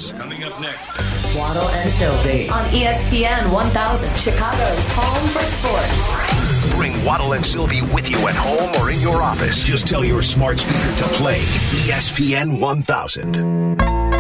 Sports. Coming up next. Waddle and Sylvie on ESPN 1000, Chicago's home for sports. Bring Waddle and Sylvie with you at home or in your office. Just tell your smart speaker to play ESPN 1000.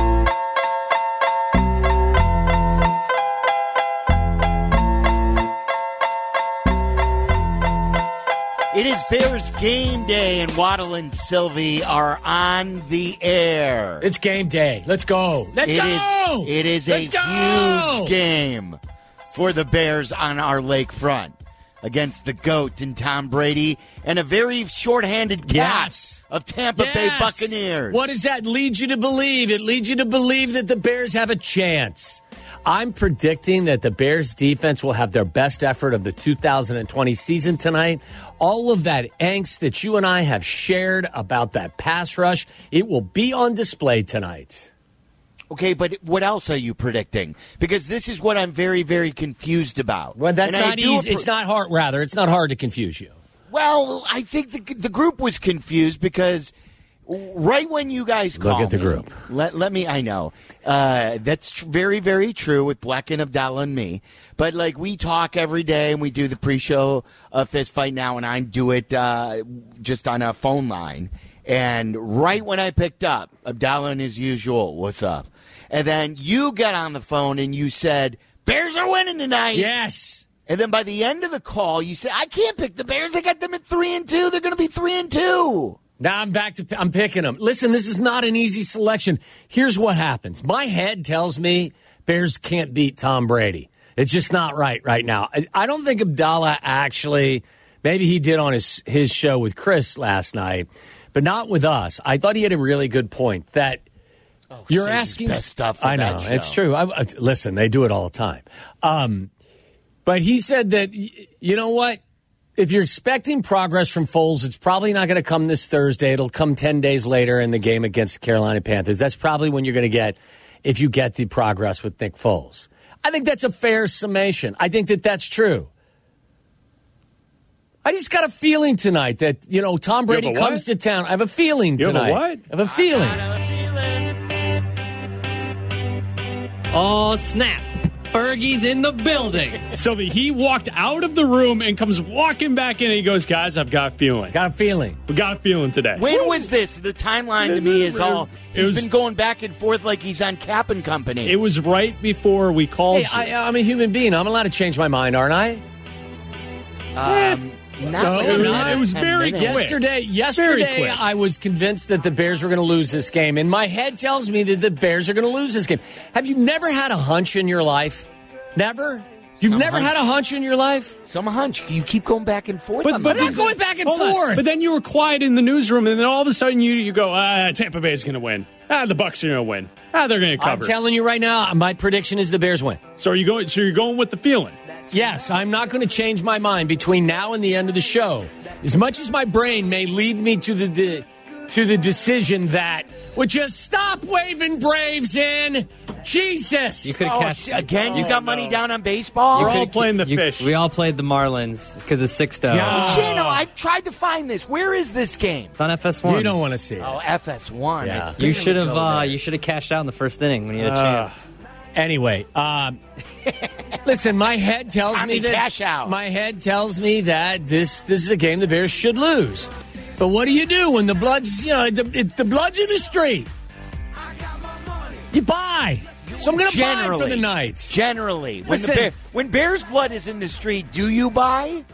It is Bears game day, and Waddle and Sylvie are on the air. It's game day. Let's go. Let's go. It is a huge game for the Bears on our lakefront against the GOAT and Tom Brady and a very shorthanded cast of Tampa Bay Buccaneers. What does that lead you to believe? It leads you to believe that the Bears have a chance. I'm predicting that the Bears defense will have their best effort of the 2020 season tonight. All of that angst that you and I have shared about that pass rush, it will be on display tonight. Okay, but what else are you predicting? Because this is what I'm very, very confused about. Well, that's not easy. It's not hard, rather. It's not hard to confuse you. Well, I think the group was confused because right when you guys called Look at the group. Let me, I know. That's very, very true with Black and Abdallah and me. But, like, we talk every day and we do the pre-show Fist Fight Now, and I do it just on a phone line. And right when I picked up, Abdallah and his usual, what's up? And then you got on the phone and you said, Bears are winning tonight. Yes. And then by the end of the call, you said, I can't pick the Bears. I got them at 3-2. They're going to be 3-2. Now I'm picking them. Listen, this is not an easy selection. Here's what happens. My head tells me Bears can't beat Tom Brady. It's just not right now. I don't think Abdallah actually, maybe he did on his show with Chris last night, but not with us. I thought he had a really good point that you're asking. Best stuff for I know, that show. it's true. Listen, they do it all the time. But he said that, you know what? If you're expecting progress from Foles, it's probably not going to come this Thursday. It'll come 10 days later in the game against the Carolina Panthers. That's probably when you're going to get, if you get the progress with Nick Foles. I think that's a fair summation. I think that that's true. I just got a feeling tonight that, Tom Brady comes to town. I have a feeling tonight. You have a what? I have a feeling. Oh, snap. Fergie's in the building. Sylvie, he walked out of the room and comes walking back in and he goes, guys, I've got a feeling. Got a feeling. We got a feeling today. When was this? The timeline to me is all, he's been going back and forth like he's on Cap and Company. It was right before we called you. I'm a human being. I'm allowed to change my mind, aren't I? It was very quick. Yesterday, I was convinced that the Bears were going to lose this game, and my head tells me that the Bears are going to lose this game. Have you never had a hunch in your life? Never? You've never had a hunch in your life? Some hunch. You keep going back and forth. But I'm not going back and forth. But then you were quiet in the newsroom, and then all of a sudden you go, Tampa Bay's going to win. The Bucs are going to win. They're going to cover. I'm telling you right now, my prediction is the Bears win. So you're going with the feeling? Yes, I'm not going to change my mind between now and the end of the show. As much as my brain may lead me to the decision that would just stop waving Braves in. Jesus. You could have cashed again. You got money down on baseball. We're all playing the fish. We all played the Marlins because of Sixto. Chino, I've tried to find this. Where is this game? It's on FS1. You don't want to see it. Oh, FS1. Yeah. You should have cashed out in the first inning when you had a chance. Anyway, listen, my head tells me that cash out. My head tells me that this is a game the Bears should lose. But what do you do when the blood's the blood's in the street? You buy. So I'm going to buy for the night. Generally, Listen, when Bears blood is in the street, do you buy?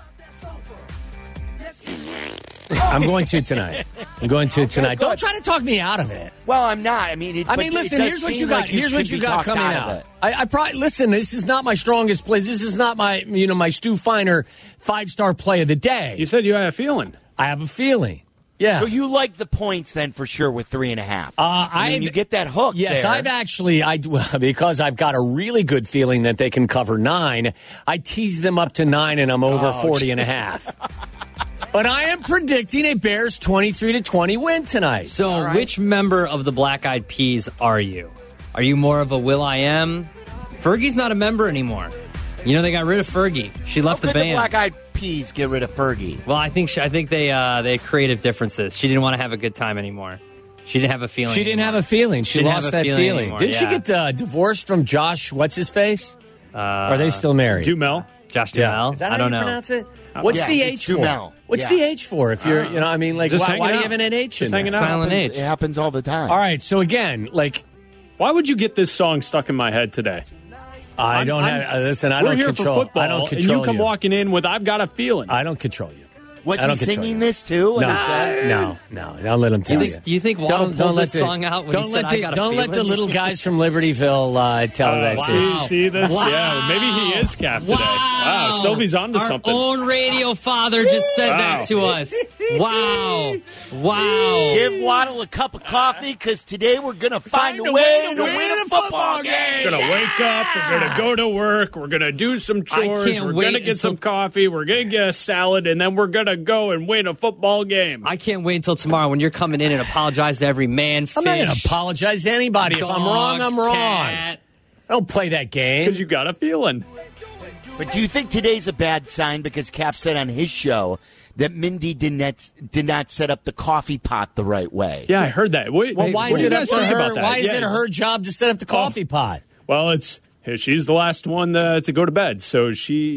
I'm going to tonight. Don't try to talk me out of it. Well, I'm not. I mean, listen. Here's what you got. Here's what you got coming out. I probably listen. This is not my strongest play. This is not my my Stu Feiner 5-star play of the day. You said you had a feeling. I have a feeling. Yeah. So you like the points then for sure with 3.5. You get that hook. Yes, there. I've actually because I've got a really good feeling that they can cover 9. I teased them up to 9, and I'm over 40.5. But I am predicting a Bears 23-20 win tonight. So, which member of the Black Eyed Peas are you? Are you more of a Will.i.am? Fergie's not a member anymore. They got rid of Fergie. She left the band. The Black Eyed Peas get rid of Fergie? Well, I think they had creative differences. She didn't want to have a good time anymore. She didn't have a feeling. She didn't have a feeling. She Didn't lost have a that feeling feeling. anymore, Didn't she yeah. get divorced from Josh? What's his face? Are they still married? Dumel. Josh Duhamel. Is that I how don't you know. pronounce it? What's Yeah, the it's H for? Dumel. What's Yeah. the H for? If you're, I mean, like, Just why hanging do you out. have an H Just in hanging there? out. Silent It H. happens all the time. All right, so again, like, Why would you get this song stuck in my head today? I don't have. Listen, I We're don't here control. for football, I don't and control you come walking in with "I've got a feeling." I don't control you. Was I he don't control singing you. this too? when No, he said- no. Don't let him tell you. Do you think Waddle pulled this the- song out when don't he let said, the, "I got a don't let the feeling"? little guys from Libertyville tell that. wow. to you. See this? Wow. Yeah, maybe he is Cap today. Wow, Sylvie's onto Our something. own radio father just said Wow. that to us. Wow. Give Waddle a cup of coffee because today we're going to find a way to win a football game. We're gonna wake up. We're gonna go to work. We're gonna do some chores. can't We're wait gonna get some until- coffee. We're gonna get a salad, and then we're gonna go and win a football game. I can't wait until tomorrow when you're coming in and apologize to every man, fish, I'm not going to apologize to anybody. If I'm wrong, I'm wrong. cat. I don't play that game. Because you got a feeling. But do you think today's a bad sign because Cap said on his show that Mindy did not set up the coffee pot the right way? Yeah, I heard that. Wait, Well, why what is do you it up guys to think her? about that? Why is Yeah. it her job to set up the coffee pot? Well, she's the last one to go to bed, so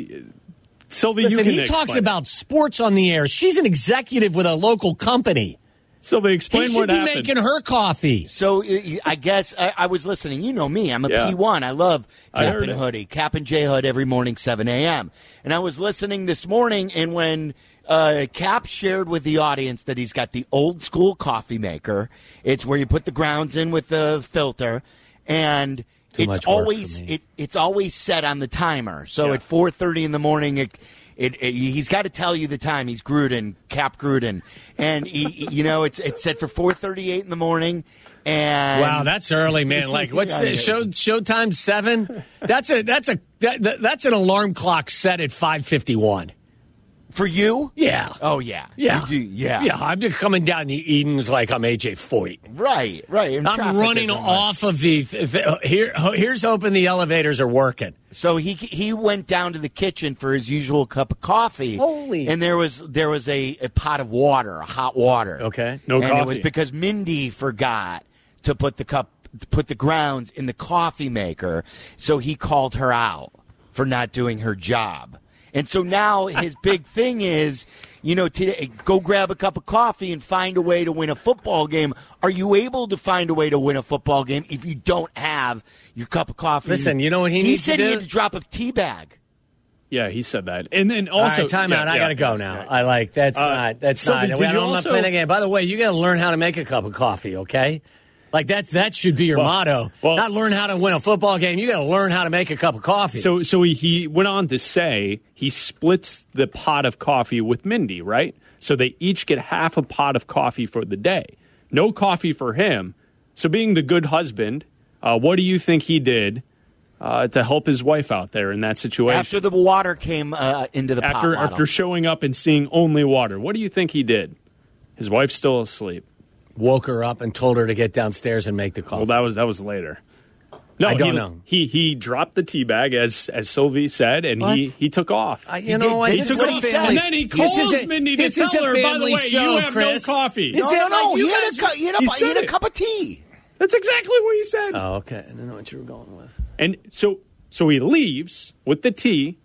Sylvie, Listen, you can he talks explain. about sports on the air. She's an executive with a local company. Sylvie, He explain should what be happened. making her coffee. So I guess I was listening. You know me. I'm a Yeah. P1. I love I Cap heard and it. Hoodie, Cap and J Hood every morning, 7 a.m. And I was listening this morning, and when Cap shared with the audience that he's got the old school coffee maker, it's where you put the grounds in with the filter, and Too it's much work always for me. it's always set on the timer. So Yeah. at 4:30 in the morning, he's got to tell you the time. He's Gruden, Cap Gruden, and it's set for 4:38 in the morning. And Wow, that's early, man. Like, what's Yeah, the it is. showtime 7? That's an alarm clock set at 5:51. for you? Yeah. Oh yeah. Yeah. You do, yeah. Yeah, I'm just coming down the Edens like I'm AJ Foyt. Right. And I'm traffic running isn't off of the here's hoping the elevators are working. So he went down to the kitchen for his usual cup of coffee. Holy. And there was a pot of water, hot water. Okay. No and coffee. it was because Mindy forgot to put the grounds in the coffee maker, so he called her out for not doing her job. And so now his big thing is, today, go grab a cup of coffee and find a way to win a football game. Are you able to find a way to win a football game if you don't have your cup of coffee? Listen, you know what he needs to said do? he had to drop a tea bag. Yeah, he said that. And then All also, right, time out. I got to go now. yeah. I like that's not. Sylvie, did you I'm not also- playing a game. By the way, you got to learn how to make a cup of coffee. Okay. Like that should be your motto. well- Not learn how to win a football game. You got to learn how to make a cup of coffee. So he went on to say he splits the pot of coffee with Mindy, right? So they each get half a pot of coffee for the day. No coffee for him. So being the good husband, what do you think he did to help his wife out there in that situation? After the water came into the pot bottle. After showing up and seeing only water, what do you think he did? His wife's still asleep. woke her up and told her to get downstairs and make the coffee. Well, that was later. No, I don't know. He dropped the tea bag as Sylvie said, and What? he took off. You know what? He This took is what a he family- said. And then he calls This is a- Mindy to this is tell a her, by the family way, show, you have Chris. no coffee. It's No, like he you had guys- he had said a cup of tea. That's exactly what he said. Oh, okay. I didn't know what you were going with. And so he leaves with the tea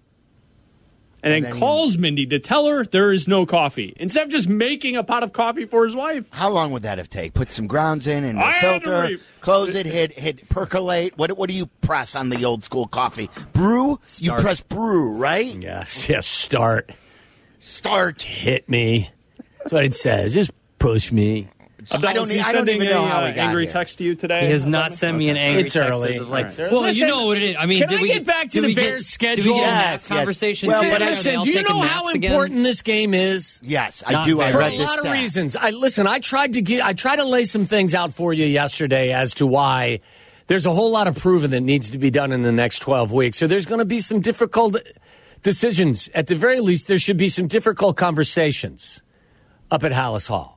and And then then calls Mindy to tell her there is no coffee instead of just making a pot of coffee for his wife. How long would that have taken? Put some grounds in and I a had to filter, read. close it, hit percolate. What do you press on the old school coffee? Brew? You Start. press brew, right? Yes, start. Start. Hit me. That's what it says. Just push me. I don't even know how we got angry here. text to you today. He has not sent me an angry It's text early. as of, like, It's early. well, Listen, you know what it is. I mean, can did I we get back to did the we get- Bears' schedule? Did we get in Yes, that yes. conversation Well, too? but Are they Listen, all do you taking know how naps again? important this game is? Yes, I Not do. I very. read For a this lot of stat. reasons. I tried to lay some things out for you yesterday as to why there's a whole lot of proving that needs to be done in the next 12 weeks. So there's going to be some difficult decisions. At the very least, there should be some difficult conversations up at Hallis Hall.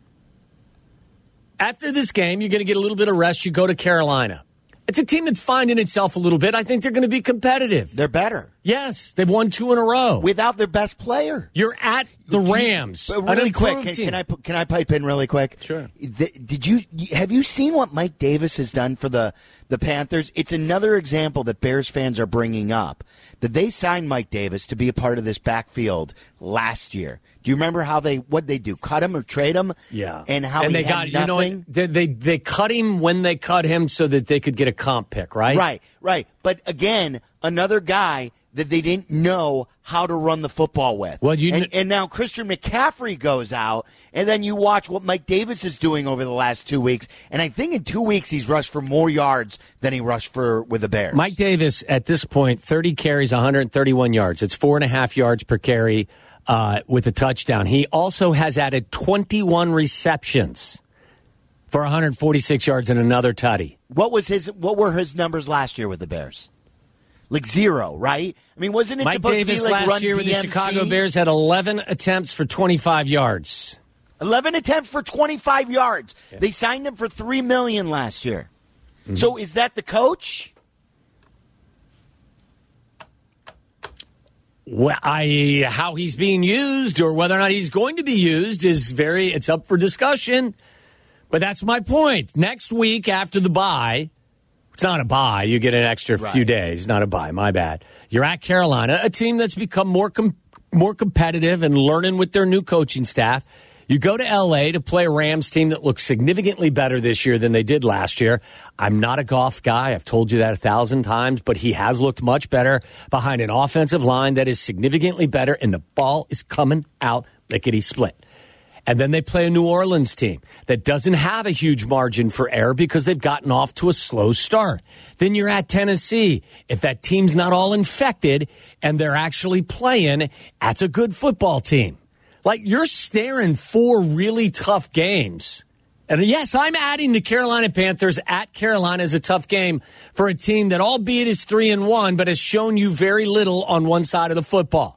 After this game, you're going to get a little bit of rest. You go to Carolina. It's a team that's finding itself a little bit. I think they're going to be competitive. They're better. Yes, they've won 2 in a row. without their best player. You're at the Rams. But an really quick, improved team. can I pipe in really quick? Sure. Have you seen what Mike Davis has done for the Panthers? It's another example that Bears fans are bringing up, that they signed Mike Davis to be a part of this backfield last year. Do you remember what they do? Cut him or trade him? Yeah. And how and he they had got nothing? they cut him when they cut him so that they could get a comp pick, right? Right. But again, another guy that they didn't know how to run the football with. Well, and now Christian McCaffrey goes out, and then you watch what Mike Davis is doing over the last 2 weeks, and I think in 2 weeks he's rushed for more yards than he rushed with the Bears. Mike Davis, at this point, 30 carries, 131 yards. It's 4.5 yards per carry with a touchdown. He also has added 21 receptions for 146 yards and another tutty. What were his numbers last year with the Bears? Like 0, right? I mean, wasn't it Mike supposed Davis to be like last run year with the DMC? Chicago Bears had 11 attempts for 25 yards. 11 attempts for 25 yards. Yeah. They signed him for $3 million last year. Mm-hmm. So is that the coach? Well, how he's being used or whether or not he's going to be used it's up for discussion. But that's my point. Next week after the bye, it's not a bye. You get an extra few days. Not a bye. My bad. You're at Carolina, a team that's become more competitive and learning with their new coaching staff. You go to L.A. to play a Rams team that looks significantly better this year than they did last year. I'm not a Goff guy. I've told you that 1,000 times, but he has looked much better behind an offensive line that is significantly better, and the ball is coming out lickety-split. And then they play a New Orleans team that doesn't have a huge margin for error because they've gotten off to a slow start. Then you're at Tennessee. If that team's not all infected and they're actually playing, that's a good football team. Like, you're staring 4 really tough games. And yes, I'm adding the Carolina Panthers at Carolina as a tough game for a team that, albeit is 3-1, but has shown you very little on one side of the football.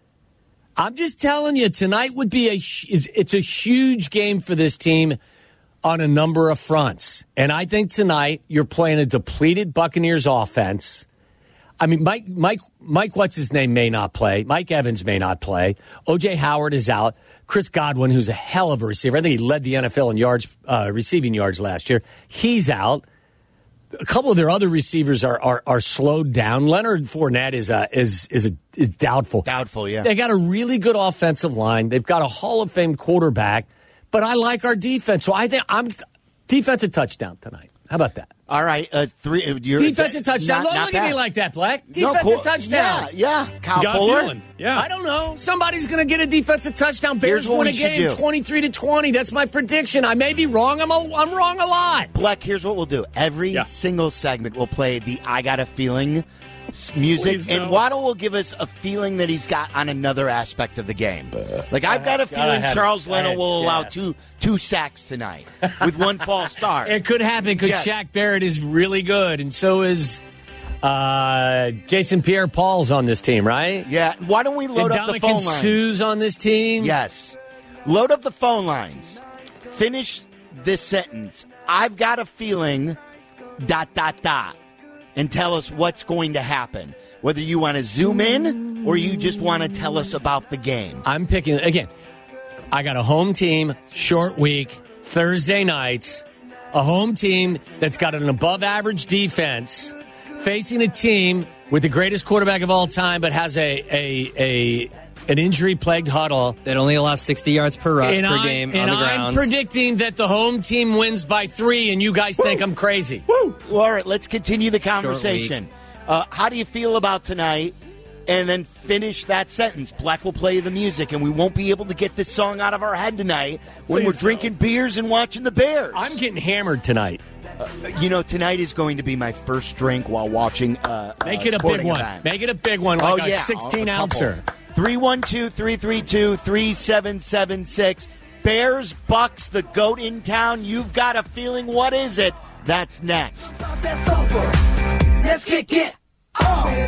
I'm just telling you, tonight would be it's a huge game for this team on a number of fronts. And I think tonight you're playing a depleted Buccaneers offense. I mean, Mike, what's his name, may not play. Mike Evans may not play. O.J. Howard is out. Chris Godwin, who's a hell of a receiver. I think he led the NFL in yards, receiving yards last year. He's out. A couple of their other receivers are slowed down. Leonard Fournette is doubtful. Doubtful, yeah. They got a really good offensive line. They've got a Hall of Fame quarterback. But I like our defense, so I think I'm defensive touchdown tonight. How about that? All right, defensive touchdown. Don't look at me like that, Black. Defensive touchdown. Yeah. Kyle Fuller. Yeah. I don't know. Somebody's going to get a defensive touchdown. Bears win a game 23-20. That's my prediction. I may be wrong. I'm wrong a lot. Black, here's what we'll do. Every single segment we'll play the I Got a Feeling music, and Waddle will give us a feeling that he's got on another aspect of the game. Like, I've got a feeling Charles Leno will allow two sacks tonight with one false start. It could happen because Shaq Barrett is really good, and so is Jason Pierre-Paul's on this team, right? Yeah. Why don't we load up the phone lines? Sue's on this team. Yes. Load up the phone lines. Finish this sentence. I've got a feeling ... and tell us what's going to happen. Whether you want to zoom in or you just want to tell us about the game. I'm picking, again, I got a home team, short week, Thursday nights, a home team that's got an above-average defense, facing a team with the greatest quarterback of all time but has an injury-plagued Huddle. That only allows 60 yards per game on the ground. And I'm predicting that the home team wins by 3, and you guys think I'm crazy. Woo! All right, let's continue the conversation. How do you feel about tonight? And then finish that sentence. Black will play the music, and we won't be able to get this song out of our head tonight when we're drinking beers and watching the Bears. I'm getting hammered tonight. Tonight is going to be my first drink while watching Make it a big one. Event. Make it a big one, like a 16-ouncer. 312-332-3776. Bears, Bucks, the GOAT in town. You've got a feeling. What is it? That's next. Let's kick it on.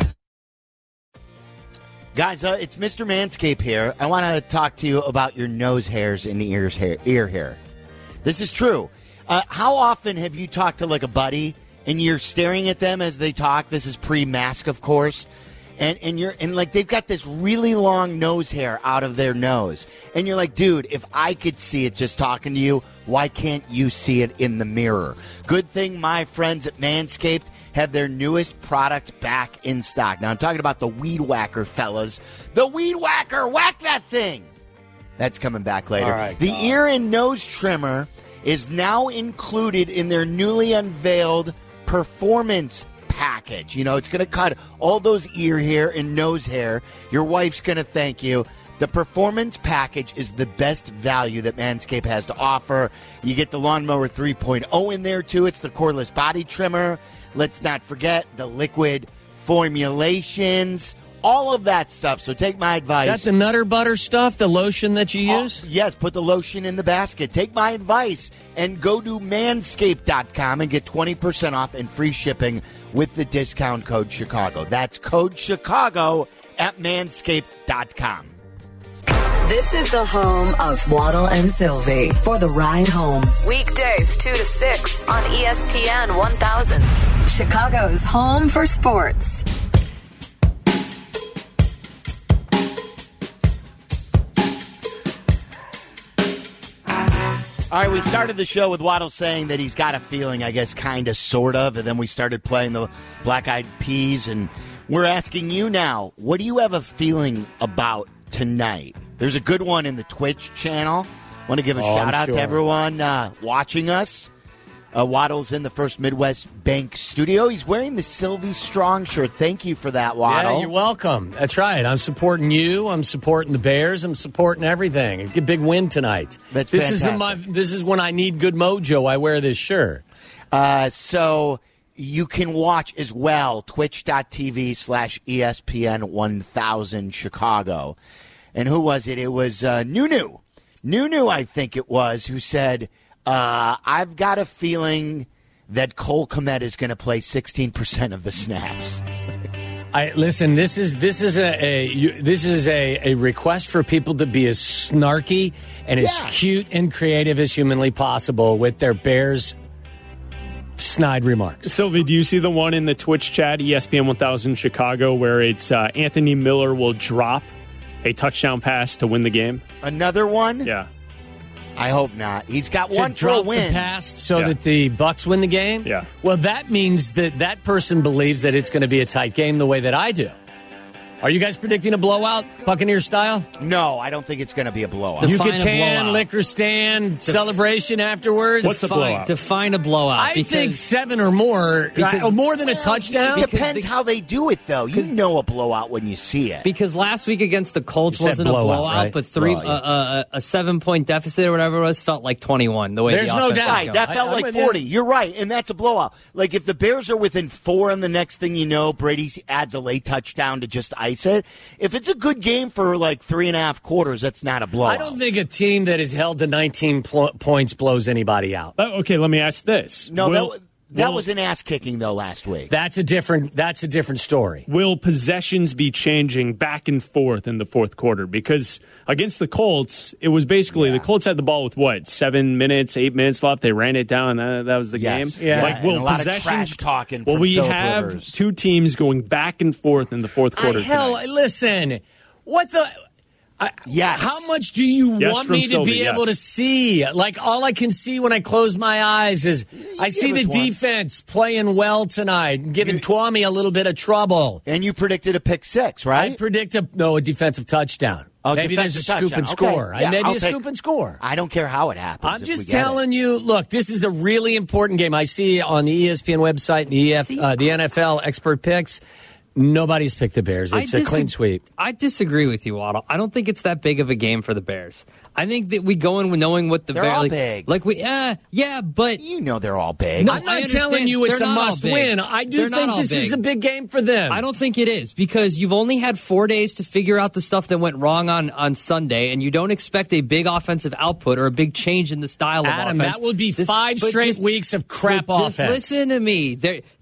Guys, it's Mr. Manscaped here. I want to talk to you about your nose hairs and ear hair. This is true. How often have you talked to like a buddy and you're staring at them as they talk? This is pre-mask, of course. And like they've got this really long nose hair out of their nose. And you're like, dude, if I could see it just talking to you, why can't you see it in the mirror? Good thing my friends at Manscaped have their newest product back in stock. Now I'm talking about the Weed Whacker, fellas. The Weed Whacker, whack that thing. That's coming back later. All right, the ear and nose trimmer is now included in their newly unveiled performance package. You know, it's going to cut all those ear hair and nose hair. Your wife's going to thank you. The performance package is the best value that Manscaped has to offer. You get the Lawnmower 3.0 in there, too. It's the cordless body trimmer. Let's not forget the liquid formulations. All of that stuff. So take my advice. That's the Nutter Butter stuff, the lotion that you use? Yes, put the lotion in the basket. Take my advice and go to manscaped.com and get 20% off and free shipping with the discount code Chicago. That's code Chicago at manscaped.com. This is the home of Waddle and Sylvie for the ride home. Weekdays 2 to 6 on ESPN 1000. Chicago's home for sports. All right, we started the show with Waddle saying that he's got a feeling, I guess, kind of, sort of, and then we started playing the Black Eyed Peas, and we're asking you now, what do you have a feeling about tonight? There's a good one in the Twitch channel. Want to give a shout-out to everyone watching us. Waddle's in the First Midwest Bank studio. He's wearing the Sylvie Strong shirt. Thank you for that, Waddle. Yeah, you're welcome. That's right. I'm supporting you. I'm supporting the Bears. I'm supporting everything. A big win tonight. That's this fantastic. This is when I need good mojo. I wear this shirt. So you can watch as well, twitch.tv/ESPN 1000 Chicago. And who was it? It was Nunu. Nunu, I think it was, who said, I've got a feeling that Cole Kmet is going to play 16% of the snaps. Listen. This is a request for people to be as snarky and as cute and creative as humanly possible with their Bears snide remarks. Sylvie, do you see the one in the Twitch chat, ESPN 1000 Chicago, where it's Anthony Miller will drop a touchdown pass to win the game? Another one? Yeah. I hope not. He's got To one for a drop win. the pass so that the Bucks win the game? Yeah. Well, that means that person believes that it's going to be a tight game the way that I do. Are you guys predicting a blowout, Buccaneer style? No, I don't think it's going to be a blowout. Define a Yucatan, blowout. liquor stand, celebration afterwards. What's a blowout? Define a blowout. I think 7 or more, more than a touchdown. It depends how they do it, though. You know a blowout when you see it. Because last week against the Colts You said wasn't blowout, a blowout, right? but a 7-point deficit or whatever it was felt like 21. The way There's the no offense doubt. was Right, going. that felt I'm like with you. 40. You're right, and that's a blowout. Like, if the Bears are within 4 and the next thing you know, Brady adds a late touchdown to just ice it. If it's a good game for like 3.5 quarters, that's not a blowout. I don't think a team that is held to 19 points blows anybody out. Okay, let me ask this. No, that was an ass kicking though last week. That's a different story. Will possessions be changing back and forth in the fourth quarter? Because against the Colts, it was basically the Colts had the ball with 7 minutes, 8 minutes left. They ran it down. That was the Yes. game. Yeah. Like, will And a lot of possessions trash talking Will from we Phillip have Rivers. two teams going back and forth in the fourth quarter Hell, tonight? listen, what the? Yes. How much do you Yes, want from me to Sylvie, be yes. able to see? Like, all I can see when I close my eyes is I see the us one. defense playing well tonight, giving Twomey a little bit of trouble. And you predicted a pick 6, right? I predict a defensive touchdown. Oh, Maybe there's a defensive scoop and touchdown. score. Okay. Yeah, Maybe I'll a take- scoop and score. I don't care how it happens. I'm if just we get it. telling you, look, this is a really important game. I see on the ESPN website, the NFL expert picks, nobody's picked the Bears. It's a clean sweep. I disagree with you, Waddle. I don't think it's that big of a game for the Bears. I think that we go in knowing what the They're Bears all like, big. Like we, yeah, but You know they're all big. No, I'm I not understand. telling you it's They're a not all must big. win. I do They're not think all this is big. a big game for them. I don't think it is because you've only had 4 days to figure out the stuff that went wrong on Sunday, and you don't expect a big offensive output or a big change in the style of Adam, offense. that would be This- 5 but straight just- weeks of crap but offense. Just listen to me.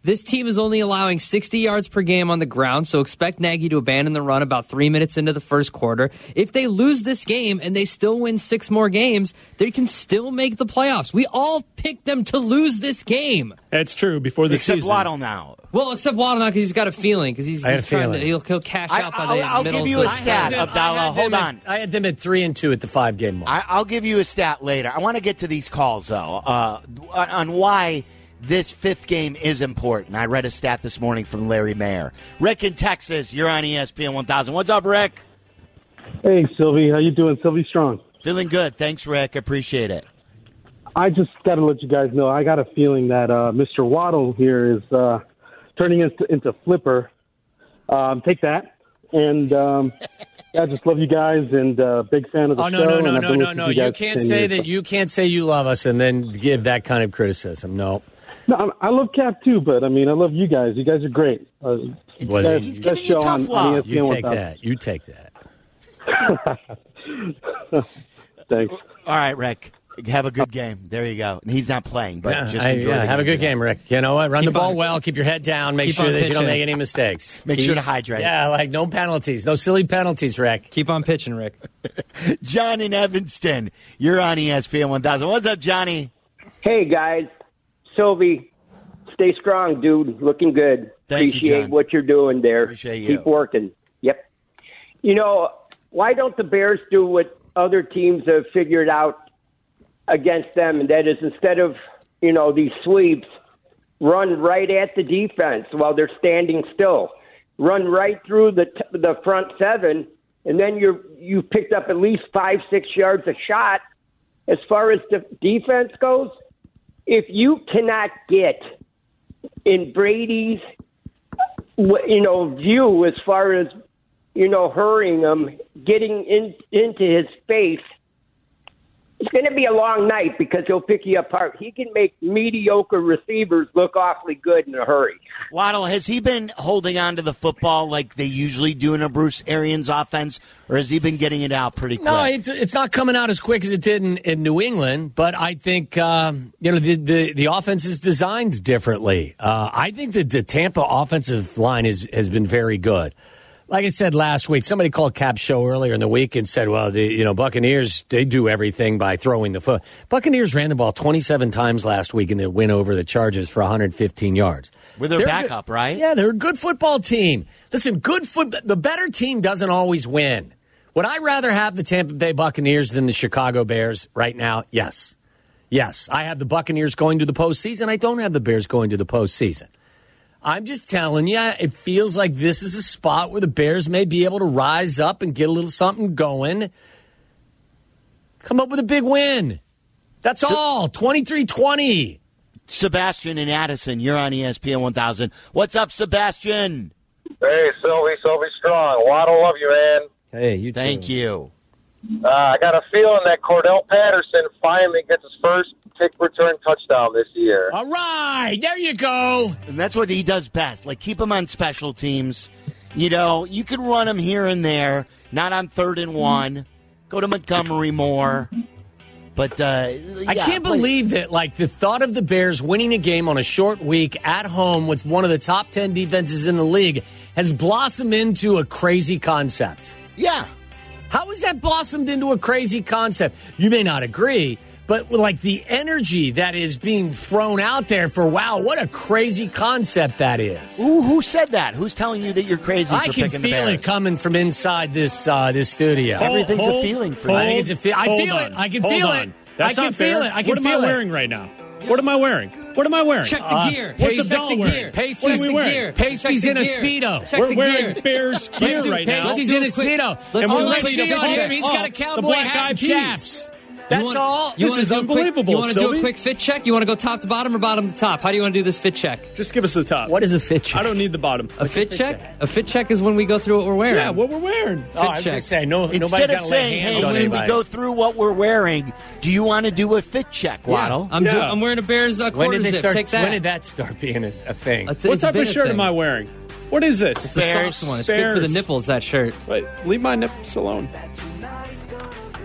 This team is only allowing 60 yards per game on the ground, so expect Nagy to abandon the run about 3 minutes into the first quarter. If they lose this game and they still win 6 more games, they can still make the playoffs. We all picked them to lose this game. It's true. Before the season. Except Waddle now. Well, except Waddle now because he's got a feeling. Because he's trying to, he'll cash out by the I'll middle. give you a stat, Abdallah. Hold on. I had them at 3-2 at the 5-game mark. I'll give you a stat later. I want to get to these calls, though, on why this 5th game is important. I read a stat this morning from Larry Mayer. Rick in Texas, you're on ESPN 1000. What's up, Rick? Hey, Sylvie. How you doing? Sylvie Strong. Feeling good. Thanks, Rick. Appreciate it. I just got to let you guys know, I got a feeling that Mr. Waddle here is turning into Flipper. Take that. And I just love you guys and big fan of the show. No. You can't say that. You can't say you love us and then give that kind of criticism. No. No, I love Cap too, but I mean, I love you guys. You guys are great. He's giving you tough love. You take that. You take that. Thanks. All right, Rick. Have a good game. There you go. And he's not playing, but just enjoy the game. Have a good game, Rick. You know what? Run the ball well. Keep your head down. Make sure that you don't make any mistakes. Make sure to hydrate. Yeah, like no penalties. No silly penalties, Rick. Keep on pitching, Rick. John in Evanston, you're on ESPN 1000. What's up, Johnny? Hey, guys. Sylvie, stay strong, dude. Looking good. Appreciate what you're doing there. Appreciate you. Keep working. Yep. You know, why don't the Bears do what other teams have figured out against them, and that is instead of, these sweeps, run right at the defense while they're standing still. Run right through the front 7, and then you picked up at least 5-6 yards a shot. As far as the defense goes, if you cannot get in Brady's, view as far as, hurrying him, getting into his face, it's going to be a long night because he'll pick you apart. He can make mediocre receivers look awfully good in a hurry. Waddle, has he been holding on to the football like they usually do in a Bruce Arians offense, or has he been getting it out pretty quick? No, it's not coming out as quick as it did in New England, but I think, the offense is designed differently. I think that the Tampa offensive line has been very good. Like I said last week, somebody called Cap's show earlier in the week and said, well, the Buccaneers, they do everything by throwing the foot. Buccaneers ran the ball 27 times last week in their win over the Chargers for 115 yards. With their backup, right? Yeah, they're a good football team. Listen, the better team doesn't always win. Would I rather have the Tampa Bay Buccaneers than the Chicago Bears right now? Yes. Yes, I have the Buccaneers going to the postseason. I don't have the Bears going to the postseason. I'm just telling you, it feels like this is a spot where the Bears may be able to rise up and get a little something going. Come up with a big win. That's all. 23-20. Sebastian and Addison, you're on ESPN 1000. What's up, Sebastian? Hey, Sylvie Strong. Waddle, love you, man. Hey, you too. Thank you. I got a feeling that Cordell Patterson finally gets his first kick return touchdown this year. All right, there you go. And that's what he does best. Like, keep him on special teams. You can run him here and there, not on 3rd and 1. Go to Montgomery more. But I can't believe that, the thought of the Bears winning a game on a short week at home with one of the top 10 defenses in the league has blossomed into a crazy concept. Yeah. How has that blossomed into a crazy concept? You may not agree, but the energy that is being thrown out there for, wow, what a crazy concept that is. Ooh, who said that? Who's telling you that you're crazy for picking the Bears? I can feel it coming from inside this studio. Everything's a feeling for you. I think it's a feeling. I feel it. I can feel it. That's I can feel it. I can feel it. What am I wearing right now? What am I wearing? Check the gear. What's Check Abdallah the wearing? gear. Pasties What are we wearing? Pasties in a Speedo. We're wearing Bears gear right now. Pasties in a Speedo. Let's All do a I quick see on check. him, he's got a cowboy Black hat Eyed and Peas. chaps. That's all. This is unbelievable, You want to do a Sylvie. quick fit check? You want to go top to bottom or bottom to top? How do you want to do this fit check? Just give us the top. What is a fit check? I don't need the bottom. A fit check? A fit check is when we go through what we're wearing. Yeah, what we're wearing. I was check. going to say, nobody's Instead got of to lay saying, hands hey, on when anybody. we go through what we're wearing, do you want to do a fit check, Waddle? I'm wearing a Bears When quarter did they zip. start? Take that. When did that start being a thing? It's What type been of a shirt thing. am I wearing? What is this? It's the soft one. It's good for the nipples, that shirt. Wait, leave my nipples alone.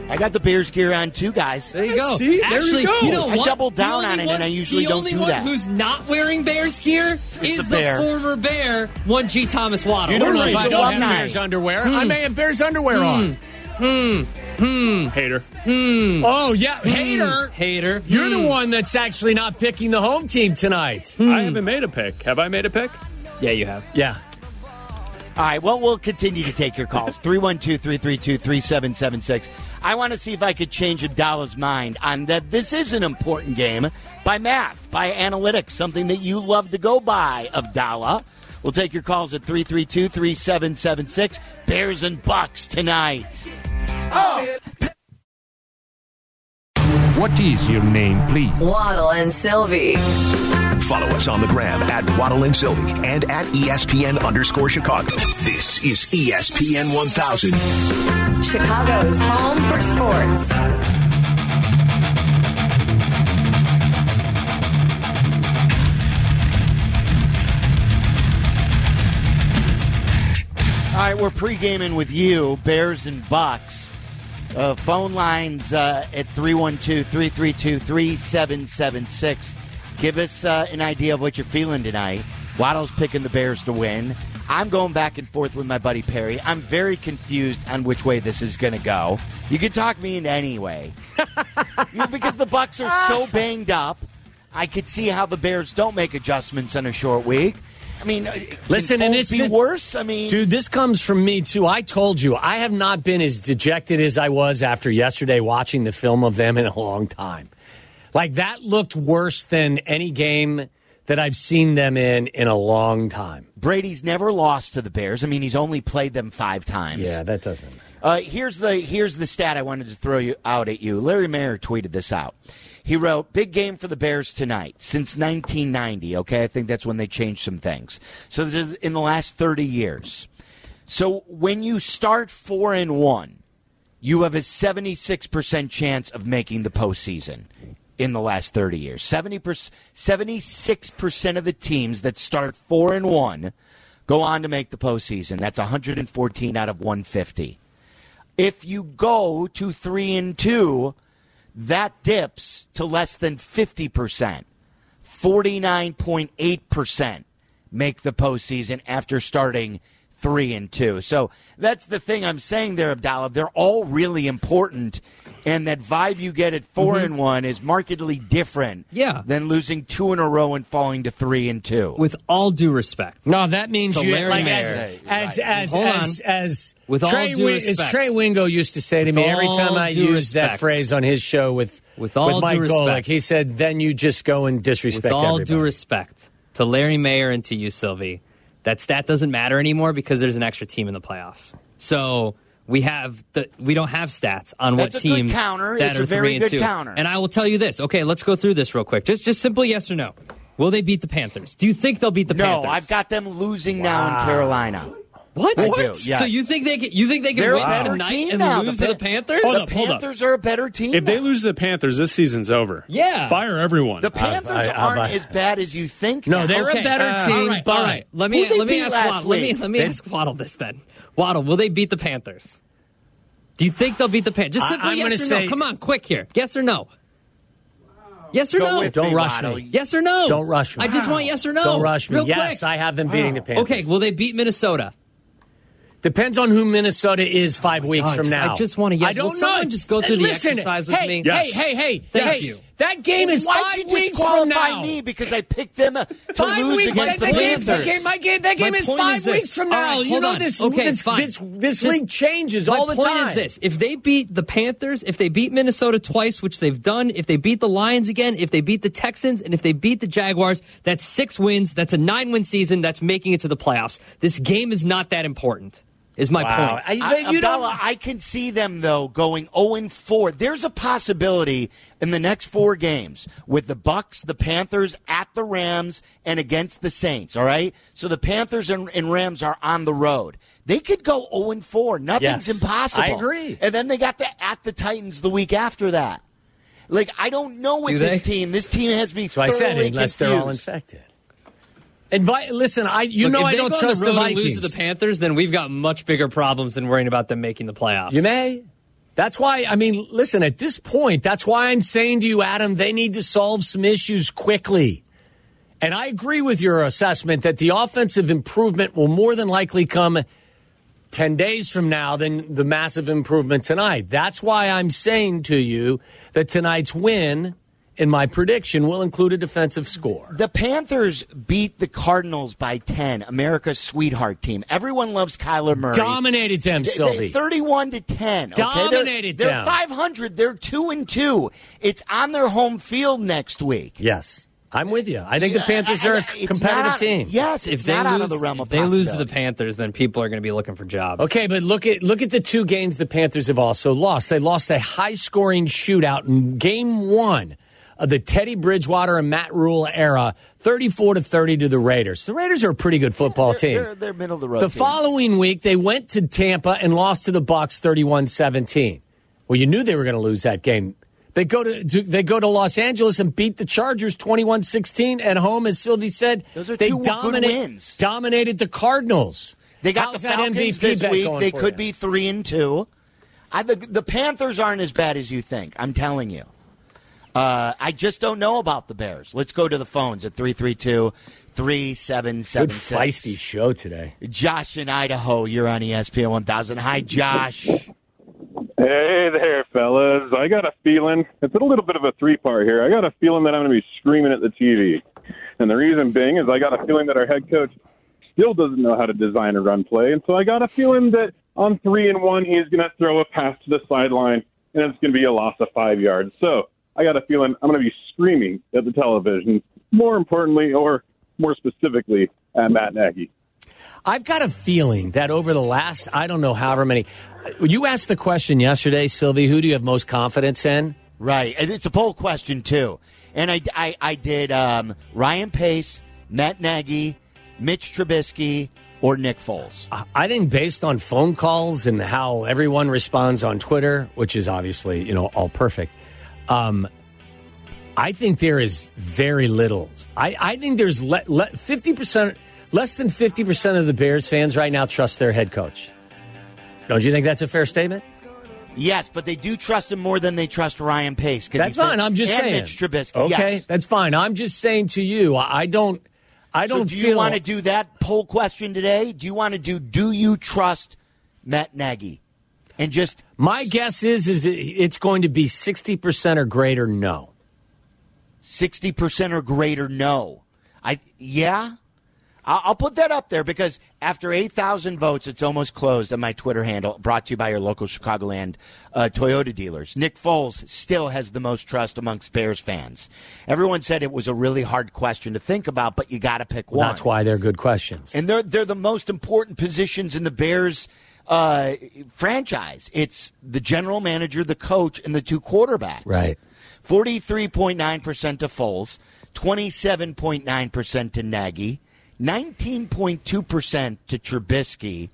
I got the Bears gear on too, guys. There you go. See? There Actually, you go. know I what? doubled down The on only it, and I usually don't do The only that. one who's not wearing Bears gear is the Bear. former Bear, one G. Thomas Waddle. You don't know Where's if I the don't have alumni? Bears underwear. I may have Bears underwear on. Hater. Oh, yeah, hater. You're the one that's actually not picking the home team tonight. I haven't made a pick. Have I made a pick? Yeah, you have. Yeah. All right, well, we'll continue to take your calls. 312-332-3776. I want to see if I could change Abdallah's mind on that this is an important game by math, by analytics, something that you love to go by, Abdallah. We'll take your calls at 332-3776. Bears and Bucks tonight. What is your name, please? Waddle and Sylvie. Follow us on the gram at Waddle and Sylvie and at ESPN_Chicago. This is ESPN 1000. Chicago's home for sports. All right, we're pre-gaming with you, Bears and Bucks. Phone lines at 312-332-3776. Give us an idea of what you're feeling tonight. Waddle's picking the Bears to win. I'm going back and forth with my buddy Perry. I'm very confused on which way this is going to go. You can talk me into any way. Because the Bucks are so banged up, I could see how the Bears don't make adjustments in a short week. I mean, Listen, and it's worse. I mean, dude, this comes from me too. I told you I have not been as dejected as I was after yesterday watching the film of them in a long time. Like that looked worse than any game that I've seen them in a long time. Brady's never lost to the Bears. I mean, he's only played them 5 times. Yeah, that doesn't. Here's the stat I wanted to throw out at you. Larry Mayer tweeted this out. He wrote, big game for the Bears tonight since 1990, okay? I think that's when they changed some things. So this is in the last 30 years. So when you start 4-1, you have a 76% chance of making the postseason in the last 30 years. 76% of the teams that start 4-1 go on to make the postseason. That's 114 out of 150. If you go to 3-2, that dips to less than 50%. 49.8% make the postseason after starting 3-2. So that's the thing I'm saying there, Abdallah. They're all really important, and that vibe you get at 4-1 is markedly different than losing 2 in a row and falling to 3-2. With all due respect. No, that means to you Larry like Mayer. as with all Trey, due respect. as Trey Wingo used to say to me every time I used that phrase on his show with Mike Golick, he said, then you just go and disrespect everybody. everybody. With all due respect to Larry Mayer and to you, Sylvie, that stat doesn't matter anymore because there's an extra team in the playoffs. So we don't have stats on That's what a good teams counter. that It's are a very 3-2. good counter. And I will tell you this. Okay, let's go through this real quick. Just simple yes or no. Will they beat the Panthers? Do you think they'll beat the Panthers? No, I've got them losing now in Carolina. What? I do, What? yes. So you think they can They're win a better tonight team and now. lose to the Panthers? The Panthers are a better team. If they now. lose to the Panthers, this season's over. Yeah. Fire everyone. The Panthers aren't as bad as you think. No, now. they're a better team. All right. Let me ask Waddle. Let me They- ask Waddle this then. Waddle, will they beat the Panthers? Do you think they'll beat the Panthers? Just simply I'm yes gonna or say- no. Come on, quick here. Yes or no? Yes or Go no? with Don't me, rush Waddle. me. Yes or no? Don't rush me. I just want yes or no. Don't rush me. Real Yes, quick. I have them beating the Panthers. Okay, will they beat Minnesota? Depends on who Minnesota is 5 weeks from now. I just want to yes. I don't Will know. someone just go through the Listen, exercise with hey, me? Yes. Hey. Thank you. That game is Why'd 5 you weeks from disqualify now. me because I picked them to 5 lose weeks. against the That Panthers? game is point 5 is this. weeks from All now. right, You hold know on. this. Okay, this, fine. this league changes all the My time. point is this: if they beat the Panthers, if they beat Minnesota twice, which they've done, if they beat the Lions again, if they beat the Texans, and if they beat the Jaguars, that's 6 wins. That's a 9-win season. That's making it to the playoffs. This game is not that important. Is my point. Abdallah, I can see them, though, going 0-4. There's a possibility in the next 4 games with the Bucks, the Panthers, at the Rams, and against the Saints, all right? So the Panthers and Rams are on the road. They could go 0-4. Nothing's impossible. I agree. And then they got at the Titans the week after that. Like, I don't know with this team. This team has me So I said, unless they're all infected. Listen, I don't trust the Vikings. Lose to the Panthers, then we've got much bigger problems than worrying about them making the playoffs. You may. That's why, I mean, listen, at this point, that's why I'm saying to you, Adam, they need to solve some issues quickly. And I agree with your assessment that the offensive improvement will more than likely come 10 days from now than the massive improvement tonight. That's why I'm saying to you that tonight's win, in my prediction, will include a defensive score. The Panthers beat the Cardinals by 10, America's sweetheart team. Everyone loves Kyler Murray. Dominated them, Sylvie. 31-10. Dominated them. They're 500. They're 2-2. It's on their home field next week. Yes. I'm with you. I think the Panthers are a competitive team. Yes, it's not out of the realm of possibility. If they lose to the Panthers, then people are going to be looking for jobs. Okay, but look at the two games the Panthers have also lost. They lost a high-scoring shootout in Game 1 of the Teddy Bridgewater and Matt Rule era, 34-30 to the Raiders. The Raiders are a pretty good football team. They're middle of the road. The following week, they went to Tampa and lost to the Bucs 31-17. Well, you knew they were going to lose that game. They go to Los Angeles and beat the Chargers 21-16 at home, as Sylvie said. Those are two good wins. Dominated the Cardinals. They got the Falcons this week. They could be 3-2. The Panthers aren't as bad as you think. I'm telling you. I just don't know about the Bears. Let's go to the phones at 332-3776. Good feisty show today. Josh in Idaho, you're on ESPN 1000. Hi, Josh. Hey there, fellas. I got a feeling, it's a little bit of a three-part here. I got a feeling that I'm going to be screaming at the TV. And the reason being is I got a feeling that our head coach still doesn't know how to design a run play. And so I got a feeling that on 3-1, he's going to throw a pass to the sideline, and it's going to be a loss of 5 yards. So I got a feeling I'm going to be screaming at the television, more importantly, or more specifically, at Matt Nagy. I've got a feeling that over the last, I don't know, however many. You asked the question yesterday, Sylvie, who do you have most confidence in? Right. And it's a poll question, too. And I did Ryan Pace, Matt Nagy, Mitch Trubisky, or Nick Foles. I think based on phone calls and how everyone responds on Twitter, which is obviously, all perfect, I think there is very little. I think there's 50%. Less than 50% of the Bears fans right now trust their head coach. Don't you think that's a fair statement? Yes, but they do trust him more than they trust Ryan Pace. That's fine. I'm just saying. Mitch Trubisky. Okay, yes. That's fine. I'm just saying to you, I don't. So do you want to do that poll question today? Do you want to do you trust Matt Nagy? And just my guess is it's going to be 60% or greater no. 60% or greater no. I'll put that up there because after 8,000 votes, it's almost closed on my Twitter handle, brought to you by your local Chicagoland Toyota dealers. Nick Foles still has the most trust amongst Bears fans. Everyone said it was a really hard question to think about, but you got to pick one. That's why they're good questions. And they're the most important positions in the Bears franchise. It's the general manager, the coach, and the two quarterbacks. Right. 43.9% to Foles, 27.9% to Nagy, 19.2% to Trubisky,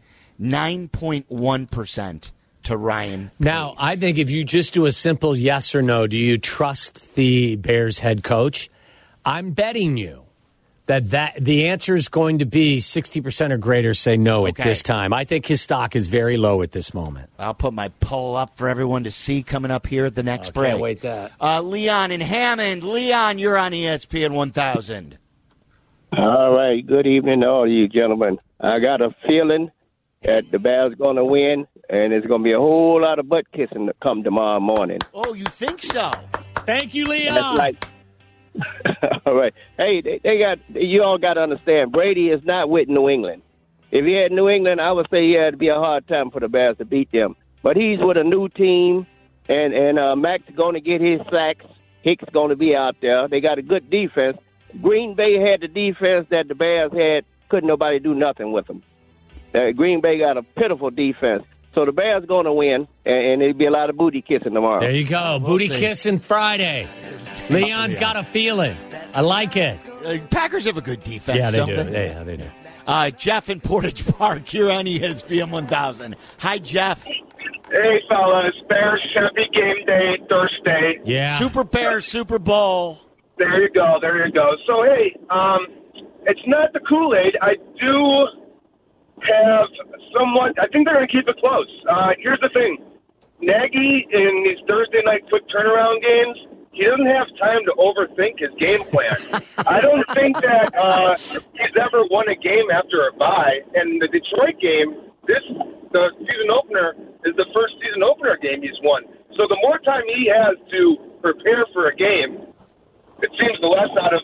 9.1% to Ryan Pace. Now, I think if you just do a simple yes or no, do you trust the Bears head coach? I'm betting you that the answer is going to be 60% or greater say no at this time. I think his stock is very low at this moment. I'll put my poll up for everyone to see coming up here at the next break. Can't wait that. Leon in Hammond. Leon, you're on ESPN 1000. All right. Good evening to all you gentlemen. I got a feeling that the Bears going to win, and it's going to be a whole lot of butt kissing to come tomorrow morning. Oh, you think so? Thank you, Leon. That's right. All right. Hey, you all got to understand, Brady is not with New England. If he had New England, I would say it'd be a hard time for the Bears to beat them. But he's with a new team, and Mac's going to get his sacks. Hicks going to be out there. They got a good defense. Green Bay had the defense that the Bears had. Couldn't nobody do nothing with them. Green Bay got a pitiful defense. So the Bears going to win, and it'll be a lot of booty kissing tomorrow. There you go. Booty kissing Friday. Leon's got a feeling. I like it. Packers have a good defense. Yeah, they don't do. They? They do. Jeff in Portage Park, you're on ESPN 1000. Hi, Jeff. Hey, fellas. Bears Chevy game day Thursday. Yeah. Super Bears Super Bowl. There you go. So, hey, it's not the Kool-Aid. I do have somewhat – I think they're going to keep it close. Here's the thing. Nagy in these Thursday night quick turnaround games, he doesn't have time to overthink his game plan. I don't think that he's ever won a game after a bye. And the Detroit game, the season opener, is the first season opener game he's won. So the more time he has to prepare for a game, it seems the less out of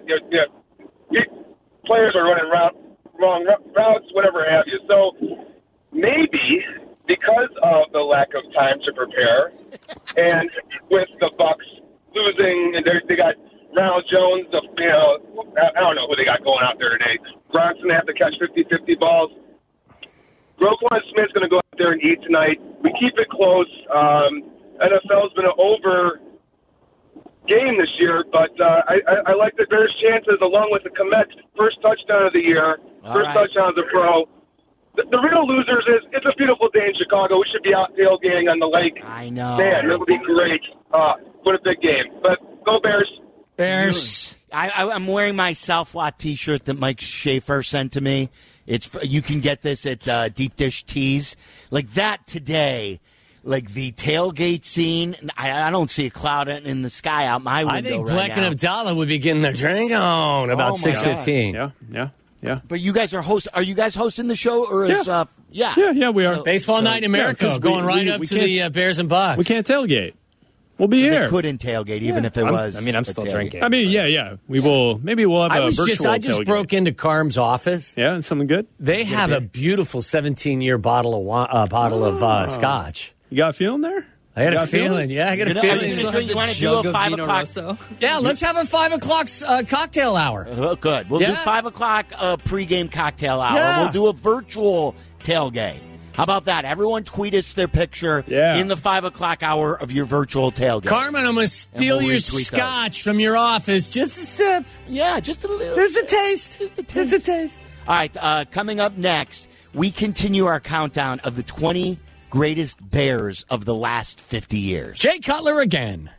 players are running wrong routes, whatever have you. So maybe because of the lack of time to prepare, and with the Bucks losing, and they got Ronald Jones, I don't know who they got going out there today. Gronk's going to have to catch 50-50 balls. Roquan Smith's going to go out there and eat tonight. We keep it close. NFL's been an over game this year, but I like the Bears' chances along with the Komet's first touchdown of the year, touchdown as a pro. The real losers is it's a beautiful day in Chicago. We should be out tailgating on the lake. I know. Man, it'll be great. What a big game. But go Bears. Bears. I'm wearing my Southwot T-shirt that Mike Schaefer sent to me. You can get this at Deep Dish Tees. Like that today, like the tailgate scene, I don't see a cloud in the sky out my window. I think right Black now. and Abdallah would be getting their drink on about 6:15. Yeah. But you guys are you guys hosting the show or is Yeah, we are. So- Baseball night in America, going right up to the Bears and Bucks. We can't tailgate. We'll be So here. They couldn't tailgate even if it was. I'm still drinking. I mean, yeah. We will. Maybe we'll have a virtual I just tailgate. broke into Carm's office. Yeah, something good. They have a beautiful 17-year bottle of Scotch. You got a feeling there? I got a feeling. Yeah, I got a feeling. You want to do a 5 o'clock? Yeah, let's have a 5 o'clock cocktail hour. Good. We'll do 5 o'clock pregame cocktail hour. Yeah. We'll do a virtual tailgate. How about that? Everyone tweet us their picture in the 5 o'clock hour of your virtual tailgate. Carmen, I'm going to steal your scotch from your office. Just a sip. Yeah, just a little. Just a taste. Just a taste. All right, coming up next, we continue our countdown of the 20 greatest Bears of the last 50 years. Jay Cutler again.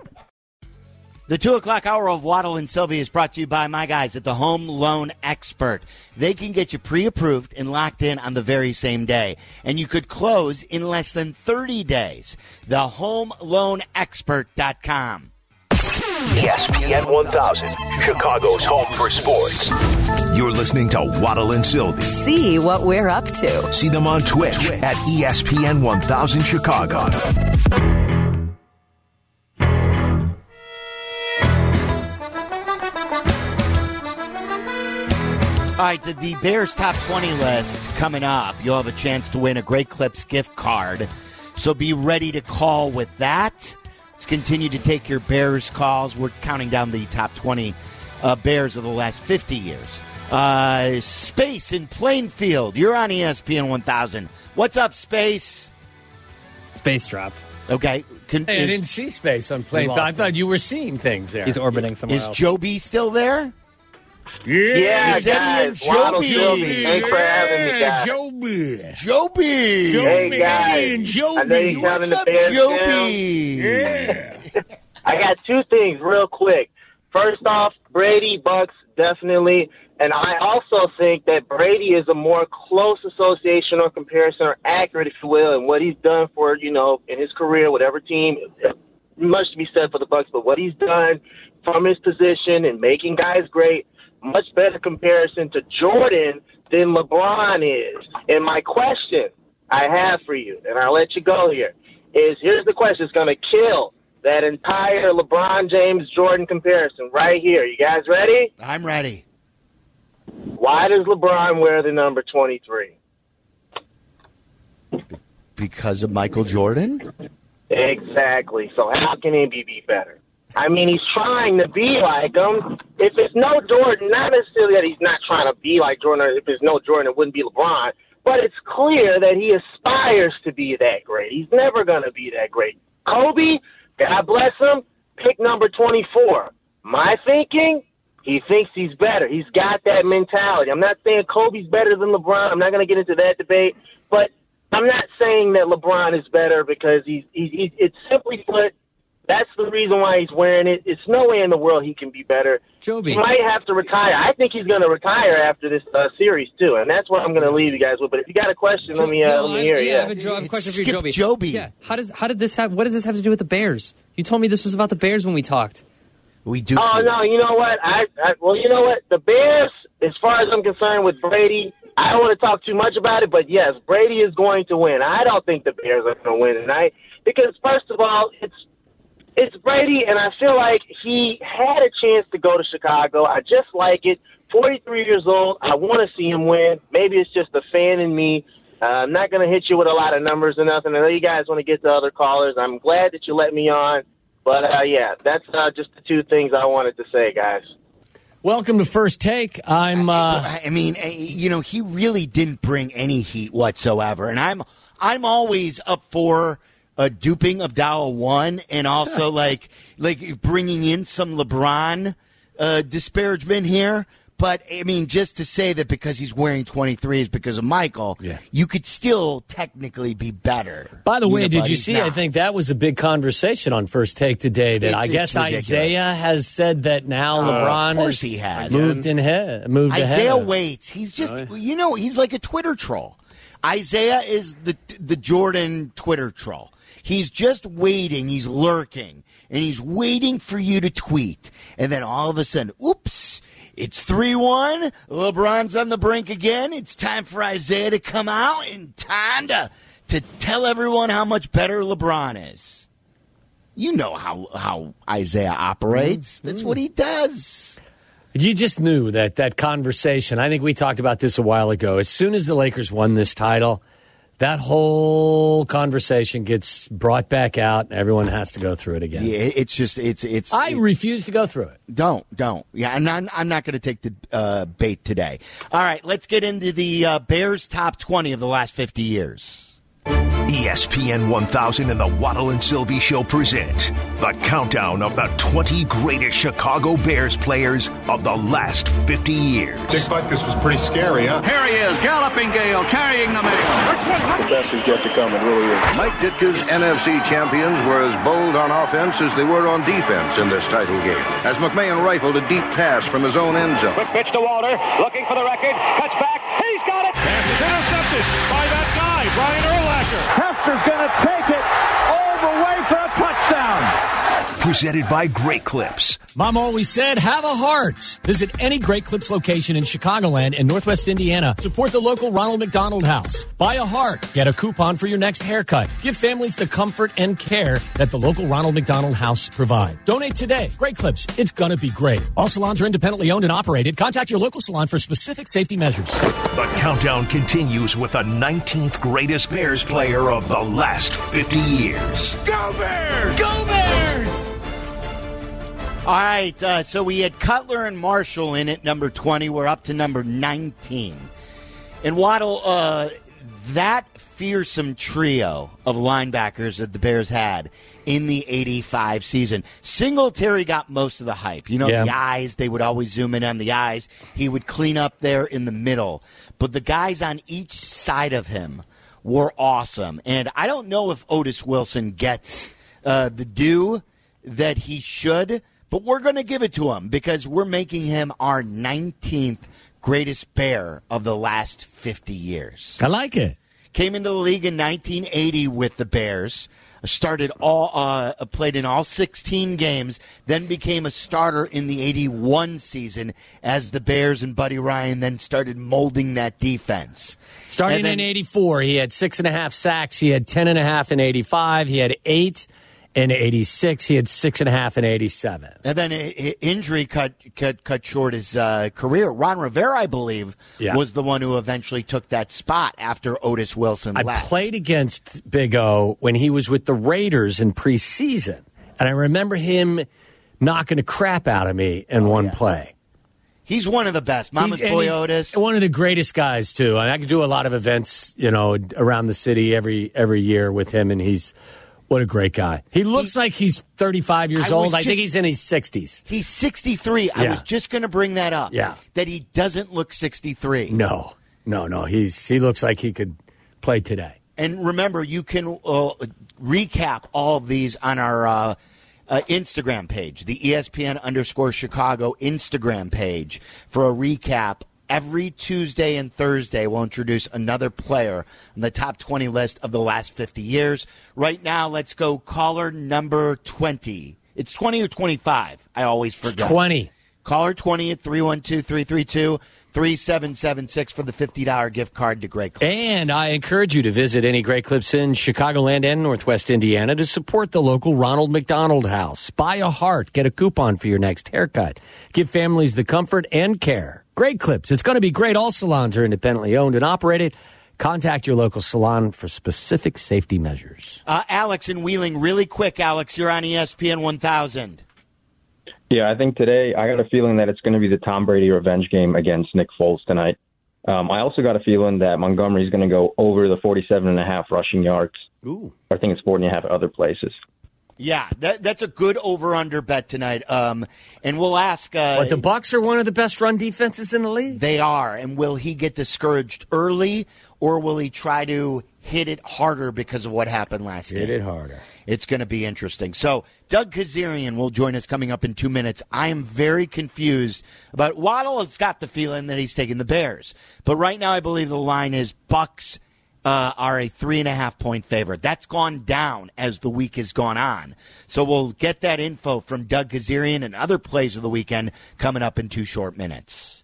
The 2 o'clock hour of Waddle and Sylvie is brought to you by my guys at the Home Loan Expert. They can get you pre-approved and locked in on the very same day. And you could close in less than 30 days. TheHomeLoanExpert.com. ESPN 1000, Chicago's home for sports. You're listening to Waddle and Sylvie. See what we're up to. See them on Twitch at ESPN 1000 Chicago. All right, the Bears top 20 list coming up. You'll have a chance to win a Great Clips gift card. So be ready to call with that. Let's continue to take your Bears calls. We're counting down the top 20 Bears of the last 50 years. Space in Plainfield. You're on ESPN 1000. What's up, Space? Space dropped. Okay. Hey, I didn't see Space on Plainfield. I thought you were seeing things there. He's orbiting somewhere Is else. Joe B still there? Yeah, It's Eddie and guys. Waddle, Joby. Sylvie. Thanks for having me, guys. Joby. Joby. Hey, guys. Eddie and Joby. I know you're counting the Bears Joby? down. I got two things real quick. First off, Brady, Bucks, definitely. And I also think that Brady is a more close association or comparison or accurate, if you will, in what he's done for, in his career, whatever team. Much to be said for the Bucks, but what he's done from his position and making guys great, much better comparison to Jordan than LeBron is. And my question I have for you, and I'll let you go here, is here's the question. It's going to kill that entire LeBron James-Jordan comparison right here. You guys ready? I'm ready. Why does LeBron wear the number 23? Because of Michael Jordan? Exactly. So how can he be better? I mean, he's trying to be like him. If it's no Jordan, not necessarily that he's not trying to be like Jordan. Or if there's no Jordan, it wouldn't be LeBron. But it's clear that he aspires to be that great. He's never going to be that great. Kobe, God bless him, pick number 24. My thinking, he thinks he's better. He's got that mentality. I'm not saying Kobe's better than LeBron. I'm not going to get into that debate. But I'm not saying that LeBron is better because it's simply put, That's the reason why he's wearing it. It's no way in the world he can be better. Joby. He might have to retire. I think he's going to retire after this series, too, and that's what I'm going to leave you guys with. But if you got a question, let me hear it. I have a question for you, Joby. Joby. Yeah. How did this have? What does this have to do with the Bears? You told me this was about the Bears when we talked. We do. Oh, no, you know what? Well, you know what? The Bears, as far as I'm concerned with Brady, I don't want to talk too much about it, but yes, Brady is going to win. I don't think the Bears are going to win tonight because, first of all, it's Brady, and I feel like he had a chance to go to Chicago. I just like it. 43 years old. I want to see him win. Maybe it's just a fan in me. I'm not going to hit you with a lot of numbers or nothing. I know you guys want to get to other callers. I'm glad that you let me on. But, yeah, that's just the two things I wanted to say, guys. Welcome to First Take. I mean, you know, he really didn't bring any heat whatsoever. And I'm always up for duping Abdallah 1 and also like bringing in some LeBron disparagement here. But, I mean, just to say that because he's wearing 23 is because of Michael, you could still technically be better. By the way, did you see, I think that was a big conversation on First Take today that I guess Isaiah has said that now LeBron has moved ahead. Isaiah waits. He's just, you know, he's like a Twitter troll. Isaiah is the Jordan Twitter troll. He's just waiting. He's lurking. And he's waiting for you to tweet. And then all of a sudden, oops. It's 3-1. LeBron's on the brink again. It's time for Isaiah to come out and time to tell everyone how much better LeBron is. You know how Isaiah operates. That's what he does. You just knew that conversation. I think we talked about this a while ago. As soon as the Lakers won this title, that whole conversation gets brought back out, and everyone has to go through it again. Yeah, it's. I refuse to go through it. Don't. Yeah, I'm not going to take the bait today. All right, let's get into the Bears top 20 of the last 50 years. ESPN 1000 and the Waddle and Sylvie Show present the countdown of the 20 greatest Chicago Bears players of the last 50 years. Dick Butkus was pretty scary, huh? Here he is, galloping Gale, carrying the mail. The best is yet to come, it really is. Mike Ditka's NFC champions were as bold on offense as they were on defense in this title game. As McMahon rifled a deep pass from his own end zone. Quick pitch to Walter, looking for the record, cuts back, he's got it! Pass is intercepted by that guy, Brian Urlacher. Hester's going to take it all the way for a touchdown. Presented by Great Clips. Mom always said, have a heart. Visit any Great Clips location in Chicagoland and Northwest Indiana. Support the local Ronald McDonald House. Buy a heart. Get a coupon for your next haircut. Give families the comfort and care that the local Ronald McDonald House provide. Donate today. Great Clips. It's going to be great. All salons are independently owned and operated. Contact your local salon for specific safety measures. The countdown continues with the 19th greatest Bears player of the last 50 years. Go Bears! Go Bears! All right, so we had Cutler and Marshall in at number 20. We're up to number 19. And Waddle, that fearsome trio of linebackers that the Bears had in the 85 season. Singletary got most of the hype. You know, the eyes, they would always zoom in on the eyes. He would clean up there in the middle. But the guys on each side of him were awesome. And I don't know if Otis Wilson gets the due that he should, but we're going to give it to him because we're making him our 19th greatest Bear of the last 50 years. I like it. Came into the league in 1980 with the Bears. Played in all 16 games, then became a starter in the 81 season as the Bears and Buddy Ryan then started molding that defense. Starting in 84, he had 6.5 sacks. He had 10.5 in 85. He had 8 in 86. He had 6.5 in 87. And then injury cut short his career. Ron Rivera, I believe, was the one who eventually took that spot after Otis Wilson left. I played against Big O when he was with the Raiders in preseason. And I remember him knocking the crap out of me in one play. He's one of the best. Mama's boy Otis. One of the greatest guys, too. I could do a lot of events, around the city every year with him, and what a great guy. He looks like he's 35 years old. I think he's in his 60s. He's 63. I was just going to bring that up. Yeah. That he doesn't look 63. No. He looks like he could play today. And remember, you can recap all of these on our Instagram page, the ESPN_Chicago Instagram page for a recap. Every Tuesday and Thursday, we'll introduce another player on the top 20 list of the last 50 years. Right now, let's go caller number 20. It's 20 or 25. I always forget. It's 20. Caller 20 at 312-332-3776 for the $50 gift card to Great Clips. And I encourage you to visit any Great Clips in Chicagoland and Northwest Indiana to support the local Ronald McDonald House. Buy a heart. Get a coupon for your next haircut. Give families the comfort and care. Great Clips. It's going to be great. All salons are independently owned and operated. Contact your local salon for specific safety measures. Alex in Wheeling, really quick, Alex. You're on ESPN 1000. Yeah, I think today I got a feeling that it's going to be the Tom Brady revenge game against Nick Foles tonight. I also got a feeling that Montgomery's going to go over the 47.5 rushing yards. Ooh. I think it's 40.5 at other places. Yeah, that's a good over-under bet tonight. And we'll ask... But the Bucs are one of the best run defenses in the league. They are. And will he get discouraged early, or will he try to hit it harder because of what happened last game? Hit it harder. It's going to be interesting. So Doug Kazarian will join us coming up in 2 minutes. I am very confused about Waddle. Has got the feeling that he's taking the Bears. But right now I believe the line is Bucs are a 3.5-point favorite. That's gone down as the week has gone on. So we'll get that info from Doug Kazarian and other plays of the weekend coming up in 2 short minutes.